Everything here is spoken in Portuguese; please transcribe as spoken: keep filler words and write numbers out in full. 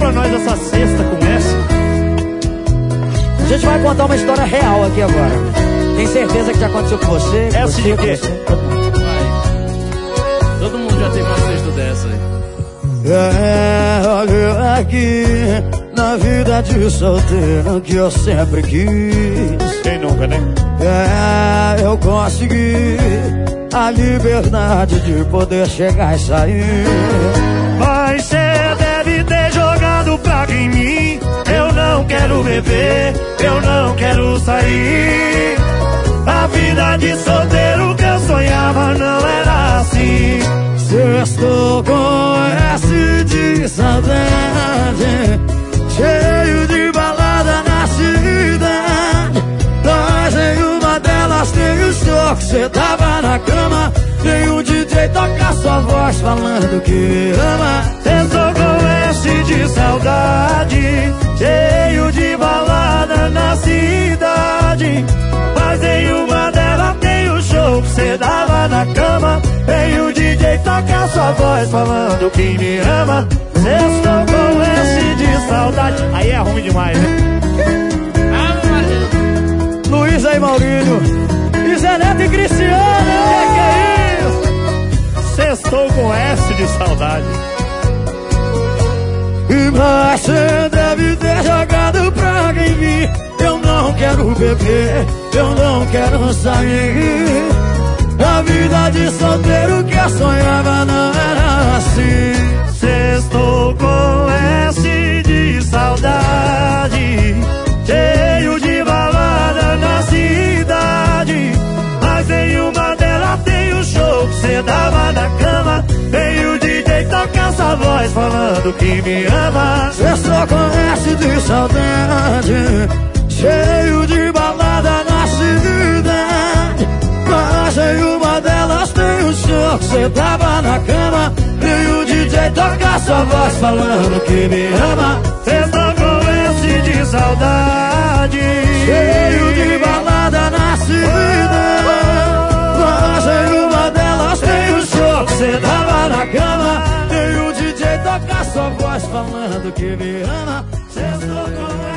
pra nós essa sexta com essa. A gente vai contar uma história real aqui agora. Tem certeza que já aconteceu com você? Com Essa você, de com quê? você? Todo mundo. Vai. Todo mundo já teve uma sexta dessa aí. É, olha aqui, na vida de solteiro que eu sempre quis. Quem nunca, né? É, eu consegui a liberdade de poder chegar e sair. Mas cê deve ter jogado praga em mim. Eu não quero beber, eu não quero sair. A vida de solteiro que eu sonhava não era assim. Sextou com S de saudade, cheio de balada na cidade. Mas em uma delas tem o show que cê tava na cama. Tem um D J tocar sua voz falando que me ama. Sextou com S de saudade, cheio de balada na cidade. Mas em uma delas tem o show que cê dava na cama. Tem o D J tocar sua voz falando que me ama. Sextou com S de saudade. Aí é ruim demais, né? Luiz aí, Maurílio, e Zé Neto e Cristiano. Que que é isso? Sextou com S de saudade. Mas cê deve ter jogado praga em mim. Eu não quero beber, eu não quero sair. A vida de solteiro que eu sonhava não era assim. Sextou com S de saudade, cheio de balada na cidade. Mas em uma delas tem o show que cê dava na cama. Tem o D J tocar sua voz falando que me ama. Sextou com S de saudade, cheio de balada na cidade. Mas em uma delas tem o show que cê tava na cama. E o D J toca sua voz falando que me ama. Sextou com S de saudade, Cheio de balada na cidade. Mas em uma delas tem o show que cê tava na cama. E o D J toca sua voz falando que me ama. Sextou com